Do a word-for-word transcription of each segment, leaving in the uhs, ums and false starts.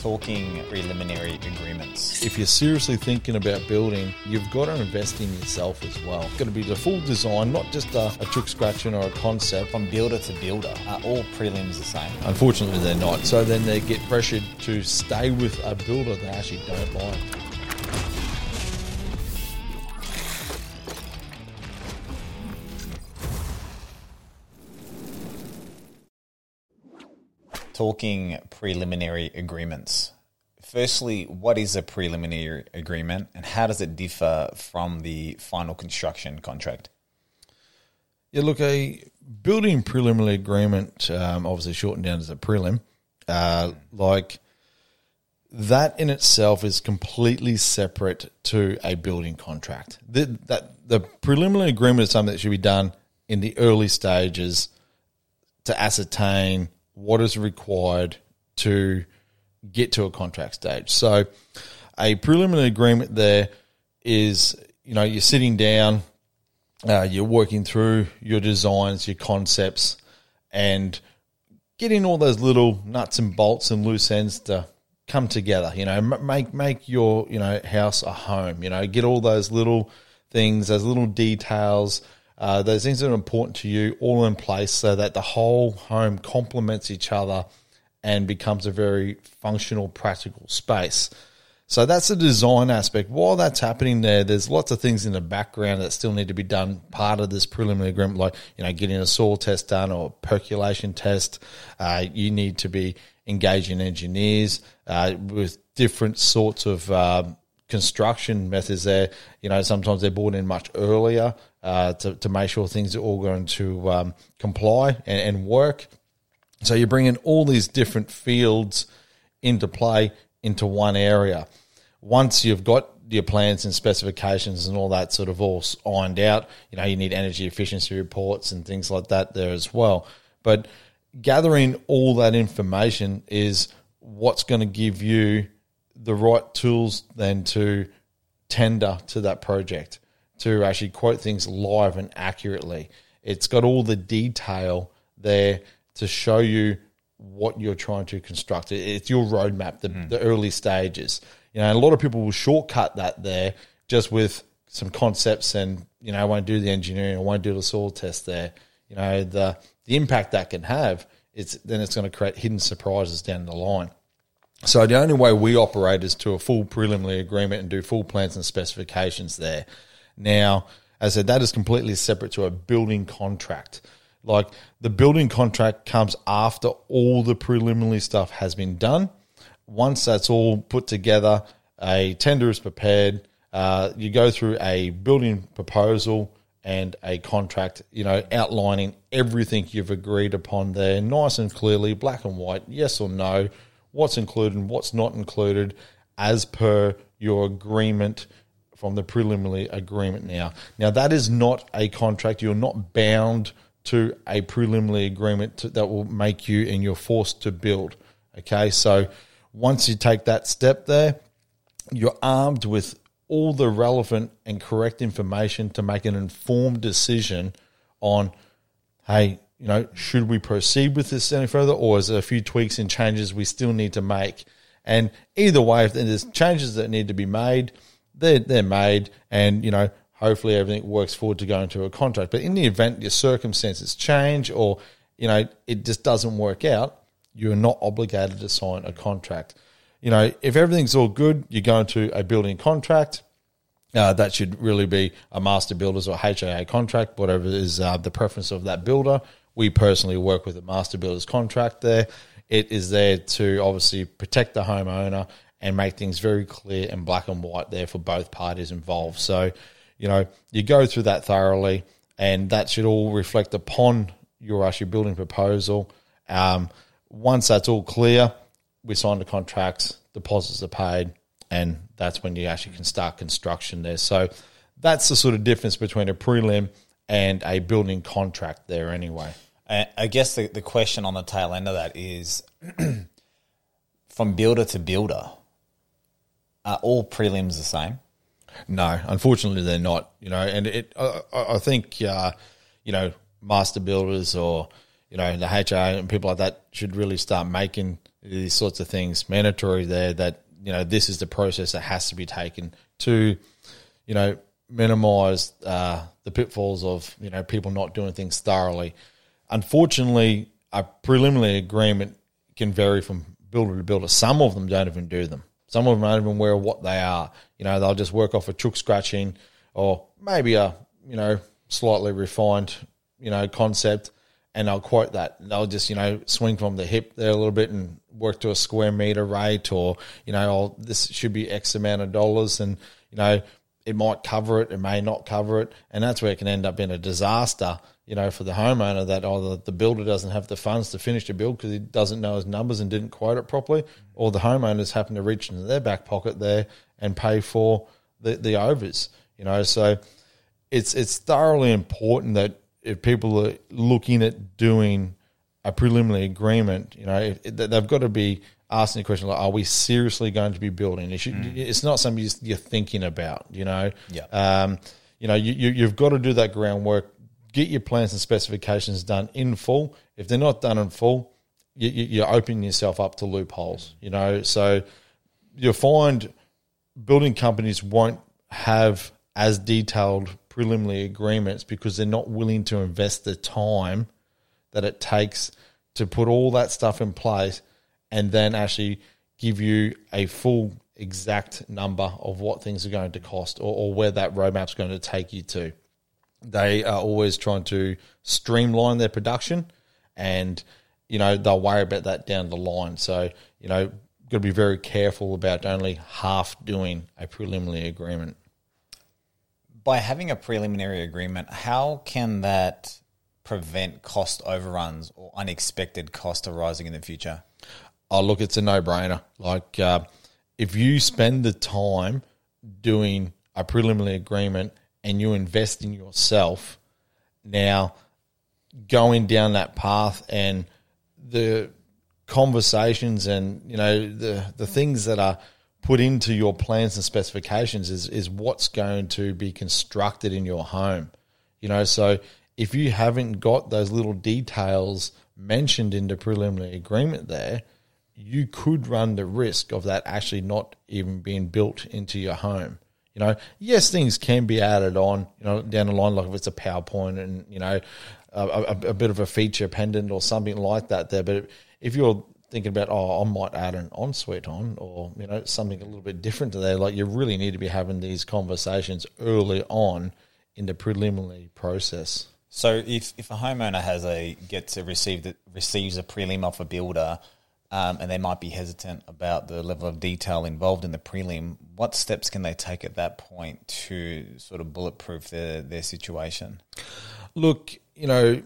talking preliminary agreements. If you're seriously thinking about building, you've got to invest in yourself as well. It's got to be the full design, not just a, a trick scratching or a concept. From builder to builder, are all prelims the same? Unfortunately, they're not. So then they get pressured to stay with a builder they actually don't like. Talking preliminary agreements. Firstly, what is a preliminary agreement and how does it differ from the final construction contract? Yeah, look, a building preliminary agreement, um, obviously shortened down as a prelim, uh, like that in itself is completely separate to a building contract. The, that, the preliminary agreement is something that should be done in the early stages to ascertain what is required to get to a contract stage. So a preliminary agreement there is, you know, you're sitting down, uh, you're working through your designs, your concepts, and getting all those little nuts and bolts and loose ends to come together, you know, make make your, you know, house a home, you know, get all those little things, those little details, Uh, those things that are important to you all in place so that the whole home complements each other and becomes a very functional, practical space. So that's the design aspect. While that's happening there, there's lots of things in the background that still need to be done, part of this preliminary agreement, like, you know, getting a soil test done or a percolation test. Uh, you need to be engaging engineers uh, with different sorts of uh, construction methods there. You know, sometimes they're brought in much earlier uh, to, to make sure things are all going to um, comply and, and work. So you're bringing all these different fields into play into one area. Once you've got your plans and specifications and all that sort of all ironed out, you know, you need energy efficiency reports and things like that there as well. But gathering all that information is what's going to give you the right tools then to tender to that project, to actually quote things live and accurately. It's got all the detail there to show you what you're trying to construct. It's your roadmap, the, mm. the early stages. You know, a lot of people will shortcut that there just with some concepts and, you know, I won't do the engineering, I won't do the soil test there. You know, the the impact that can have, it's then it's going to create hidden surprises down the line. So the only way we operate is to a full preliminary agreement and do full plans and specifications there. Now, as I said, that is completely separate to a building contract. Like the building contract comes after all the preliminary stuff has been done. Once that's all put together, a tender is prepared. Uh, you go through a building proposal and a contract, you know, outlining everything you've agreed upon there, nice and clearly, black and white, yes or no, what's included and what's not included as per your agreement from the preliminary agreement now. Now, that is not a contract. You're not bound to a preliminary agreement to, that will make you and you're forced to build. Okay, so once you take that step there, you're armed with all the relevant and correct information to make an informed decision on, hey, you know, should we proceed with this any further, or is there a few tweaks and changes we still need to make? And either way, if there's changes that need to be made, they're, they're made, and, you know, hopefully everything works forward to go into a contract. But in the event your circumstances change or, you know, it just doesn't work out, you're not obligated to sign a contract. You know, if everything's all good, you go into a building contract. Uh, that should really be a master builders or H A A contract, whatever is uh, the preference of that builder. We personally work with a master builder's contract there. It is there to obviously protect the homeowner and make things very clear and black and white there for both parties involved. So, you know, you go through that thoroughly, and that should all reflect upon your actual building proposal. Um, once that's all clear, we sign the contracts, deposits are paid, and that's when you actually can start construction there. So that's the sort of difference between a prelim and a building contract there anyway. I guess the, the question on the tail end of that is, from builder to builder, are all prelims the same? No, unfortunately they're not. You know, and it I, I think uh, you know, master builders or you know, the H R and people like that should really start making these sorts of things mandatory there, that, you know, this is the process that has to be taken to, you know, minimize uh, the pitfalls of, you know, people not doing things thoroughly. Unfortunately, a preliminary agreement can vary from builder to builder. Some of them don't even do them. Some of them aren't even aware of what they are. You know, they'll just work off a chook scratching or maybe a, you know, slightly refined, you know, concept, and they'll quote that. They'll just, you know, swing from the hip there a little bit and work to a square meter rate, or, you know, oh, this should be X amount of dollars, and, you know, it might cover it, it may not cover it, and that's where it can end up in a disaster, you know, for the homeowner, that either the builder doesn't have the funds to finish the build because he doesn't know his numbers and didn't quote it properly, or the homeowners happen to reach into their back pocket there and pay for the, the overs, you know. So it's it's thoroughly important that if people are looking at doing a preliminary agreement, you know, if, they've got to be asking the question, like, are we seriously going to be building? It should, mm. It's not something you're thinking about, you know. Yeah. Um, you know, you, you, you've got to do that groundwork. Get your plans and specifications done in full. If they're not done in full, you, you, you're opening yourself up to loopholes, you know. So you'll find building companies won't have as detailed preliminary agreements because they're not willing to invest the time that it takes to put all that stuff in place and then actually give you a full exact number of what things are going to cost, or, or where that roadmap's going to take you to. They are always trying to streamline their production, and, you know, they'll worry about that down the line. So, you know, got to be very careful about only half doing a preliminary agreement. By having a preliminary agreement, how can that prevent cost overruns or unexpected cost arising in the future? Oh, look, it's a no-brainer. Like, uh, if you spend the time doing a preliminary agreement and you invest in yourself, now going down that path and the conversations and, you know, the the things that are put into your plans and specifications is, is what's going to be constructed in your home. You know, so if you haven't got those little details mentioned in the preliminary agreement there, you could run the risk of that actually not even being built into your home. You know, yes, things can be added on, you know, down the line, like if it's a PowerPoint and, you know, a, a, a bit of a feature pendant or something like that there. But if you're thinking about, oh, I might add an ensuite on, or, you know, something a little bit different to there, like, you really need to be having these conversations early on in the preliminary process. So if, if a homeowner has a gets a received receives a prelim off a builder, um, and they might be hesitant about the level of detail involved in the prelim, what steps can they take at that point to sort of bulletproof their their situation? Look, you know,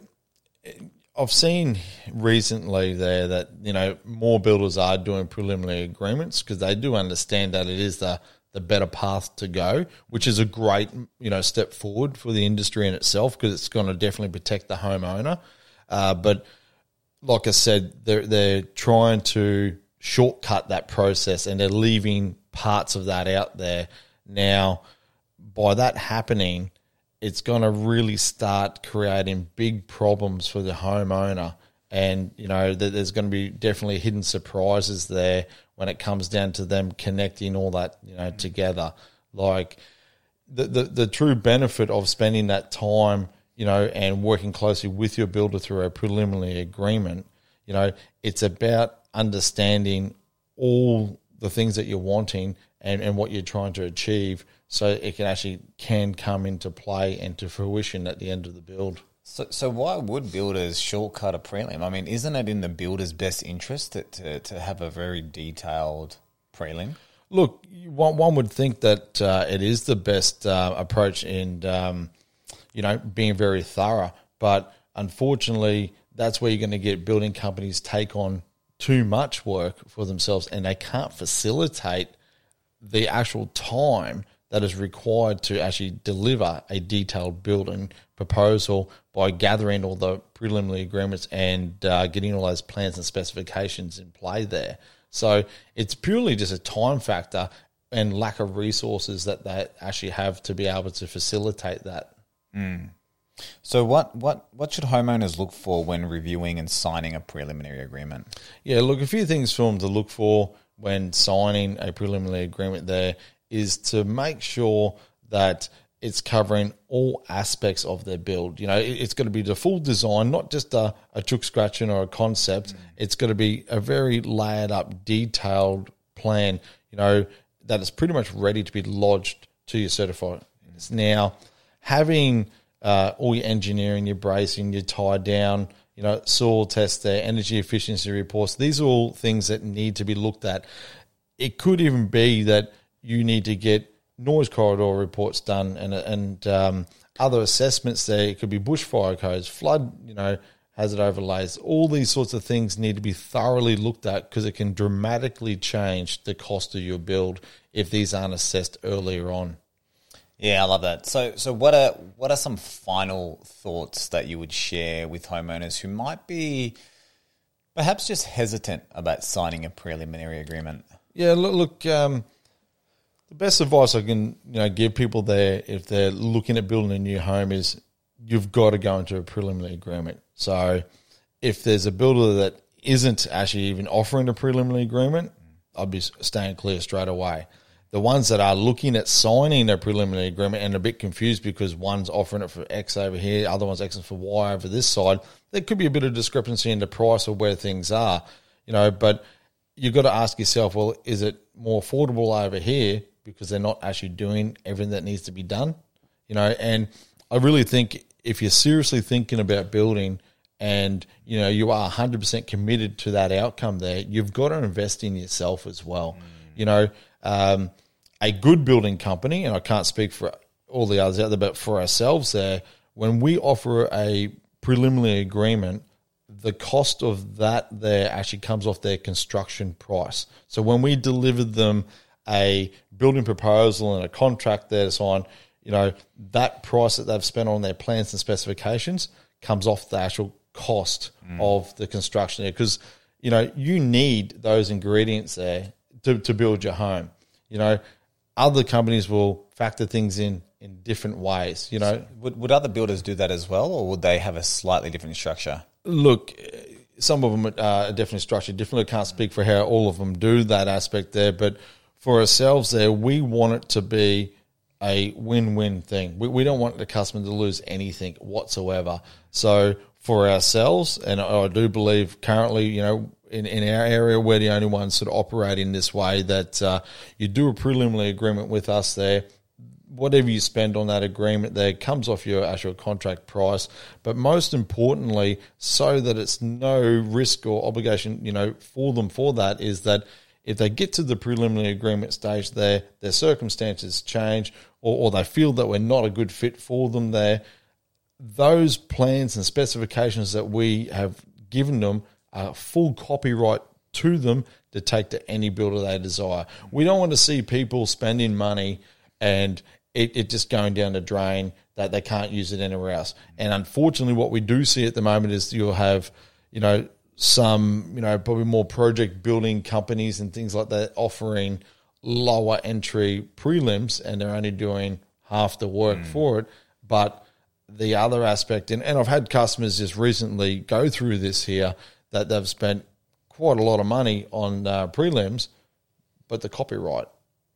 I've seen recently there that, you know, more builders are doing preliminary agreements because they do understand that it is the the better path to go, which is a great, you know, step forward for the industry in itself, because it's going to definitely protect the homeowner. Uh, but like I said, they're they're trying to shortcut that process, and they're leaving parts of that out there. Now, by that happening, it's going to really start creating big problems for the homeowner. And, you know, there's going to be definitely hidden surprises there when it comes down to them connecting all that, you know, together. Like, the, the, the true benefit of spending that time, you know, and working closely with your builder through a preliminary agreement, you know, it's about understanding all the things that you're wanting and, and what you're trying to achieve, so it can actually can come into play and to fruition at the end of the build. So, so why would builders shortcut a prelim? I mean, isn't it in the builder's best interest to, to, to have a very detailed prelim? Look, one, one would think that uh, it is the best uh, approach in, um, you know, being very thorough. But unfortunately, that's where you're going to get building companies take on too much work for themselves, and they can't facilitate the actual time that is required to actually deliver a detailed building proposal by gathering all the preliminary agreements and uh, getting all those plans and specifications in play there. So it's purely just a time factor and lack of resources that they actually have to be able to facilitate that. Mm. So what, what, what should homeowners look for when reviewing and signing a preliminary agreement? Yeah, look, a few things for them to look for when signing a preliminary agreement there is to make sure that it's covering all aspects of their build. You know, it, it's going to be the full design, not just a, a chook scratching or a concept. Mm. It's going to be a very layered up, detailed plan, you know, that is pretty much ready to be lodged to your certifier. Mm. Now, having uh, all your engineering, your bracing, your tie down, you know, soil test there, energy efficiency reports, these are all things that need to be looked at. It could even be that you need to get noise corridor reports done and and um, other assessments there. It could be bushfire codes, flood, you know, hazard overlays. All these sorts of things need to be thoroughly looked at because it can dramatically change the cost of your build if these aren't assessed earlier on. Yeah, I love that. So so what are what are some final thoughts that you would share with homeowners who might be perhaps just hesitant about signing a preliminary agreement? Yeah, look, look um, the best advice I can you know give people there if they're looking at building a new home is you've got to go into a preliminary agreement. So if there's a builder that isn't actually even offering a preliminary agreement, I'd be staying clear straight away. The ones that are looking at signing a preliminary agreement and a bit confused because one's offering it for X over here, other one's X for Y over this side, there could be a bit of discrepancy in the price of where things are, you know, but you've got to ask yourself, well, is it more affordable over here because they're not actually doing everything that needs to be done, you know? And I really think if you're seriously thinking about building and, you know, you are one hundred percent committed to that outcome there, you've got to invest in yourself as well. Mm. You know, um, a good building company, and I can't speak for all the others out there, but for ourselves there, when we offer a preliminary agreement, the cost of that there actually comes off their construction price. So when we deliver them a building proposal and a contract there to sign, you know, that price that they've spent on their plans and specifications comes off the actual cost mm. of the construction there. Because, you know, you need those ingredients there to, to build your home. You know, other companies will factor things in in different ways, you know. So would, would other builders do that as well, or would they have a slightly different structure? Look, some of them are definitely structured differently. I can't speak for how all of them do that aspect there, but for ourselves there, we want it to be a win-win thing. We, we don't want the customer to lose anything whatsoever. So for ourselves, and I do believe currently, you know, in, in our area, we're the only ones sort of operating this way, that uh, you do a preliminary agreement with us there. Whatever you spend on that agreement there comes off your actual contract price. But most importantly, so that it's no risk or obligation, you know, for them for that, is that if they get to the preliminary agreement stage there, their circumstances change, or, or they feel that we're not a good fit for them there, those plans and specifications that we have given them are full copyright to them to take to any builder they desire. We don't want to see people spending money and it, it just going down the drain that they can't use it anywhere else. And unfortunately, what we do see at the moment is you'll have, you know, some, you know, probably more project building companies and things like that offering lower entry prelims, and they're only doing half the work mm. for it. But the other aspect, and, and I've had customers just recently go through this here, that they've spent quite a lot of money on uh, prelims, but the copyright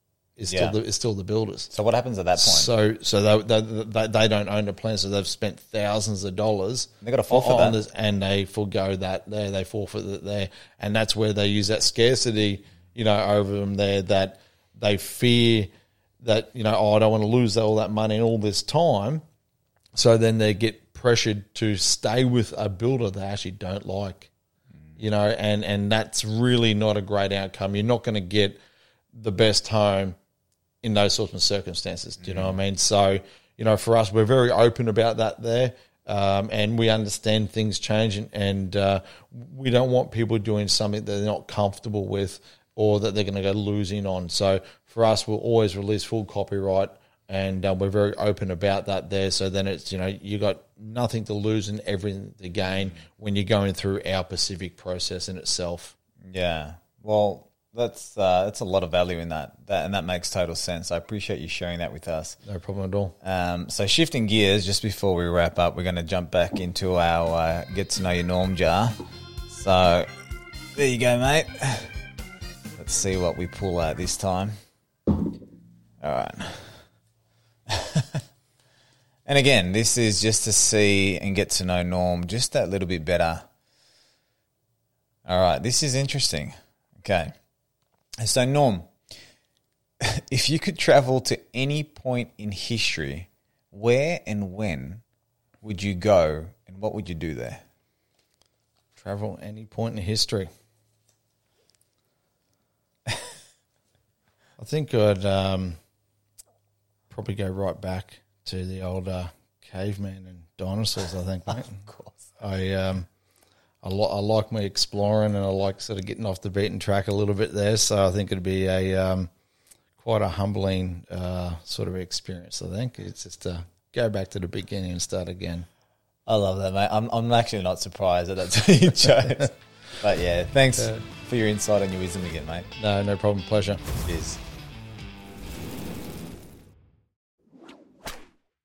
is yeah. still the, is still the builders. So what happens at that point? So so they they, they don't own the plan, so they've spent thousands of dollars. They got to forfeit that, this, and they forgo that there. They forfeit it there, and that's where they use that scarcity, you know, over them there. That they fear that, you know, oh, I don't want to lose all that money and all this time. So then they get pressured to stay with a builder they actually don't like. You know, and, and that's really not a great outcome. You're not going to get the best home in those sorts of circumstances. Do you know what I mean? So, you know, for us, we're very open about that there, um, and we understand things change, and, and uh, we don't want people doing something that they're not comfortable with or that they're going to go losing on. So for us, we'll always release full copyright, and uh, we're very open about that there. So then it's, you know, you got nothing to lose and everything to gain when you're going through our Pacific process in itself. Yeah. Well, That's uh, that's a lot of value in that. that, and that makes total sense. I appreciate you sharing that with us. No problem at all. Um, so shifting gears, just before we wrap up, we're going to jump back into our uh, get to know your norm jar. So there you go, mate. Let's see what we pull out this time. All right. And again, this is just to see and get to know Norm just that little bit better. All right, this is interesting. Okay. So, Norm, if you could travel to any point in history, where and when would you go and what would you do there? Travel any point in history. I think I'd um, probably go right back to the old uh, caveman and dinosaurs, I think, mate. Of course. I um, I, li- I like me exploring, and I like sort of getting off the beaten track a little bit there. So I think it'd be a um, quite a humbling uh, sort of experience. I think it's just to go back to the beginning and start again. I love that, mate. I'm I'm actually not surprised that that's what you chose. But yeah, thanks Uh, for your insight and your wisdom again, mate. No, no problem. Pleasure. Cheers.